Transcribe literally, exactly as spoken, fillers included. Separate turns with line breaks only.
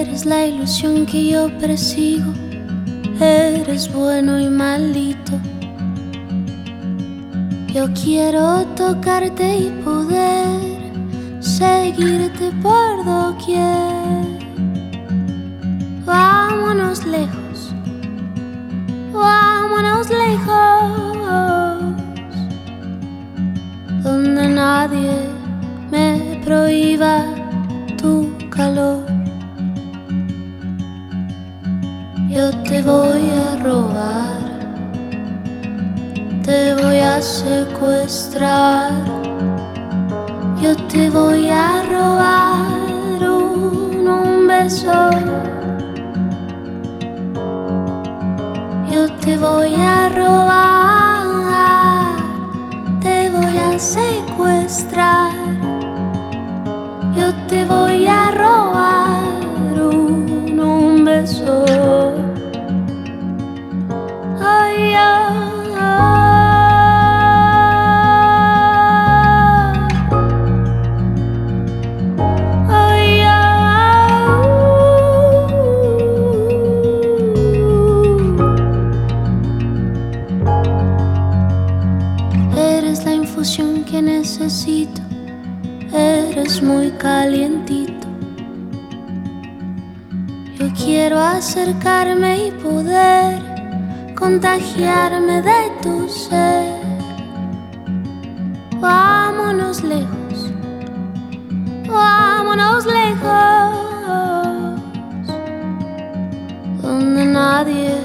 Eres la ilusión que yo persigo, eres bueno y maldito. Yo quiero tocarte y poder seguirte por doquier. Vámonos lejos, vámonos lejos, donde nadie me prohíba tu calor. Yo te voy a robar, te voy a secuestrar, yo te voy a robar un, un beso. Yo te voy a robar, te voy a secuestrar, yo te voy a robar un, un beso. Ay, ay, ay, ay, eres la infusión que necesito, eres muy calientito. Yo quiero acercarme y poder contagiarme de tu ser. Vámonos lejos, vámonos lejos, donde nadie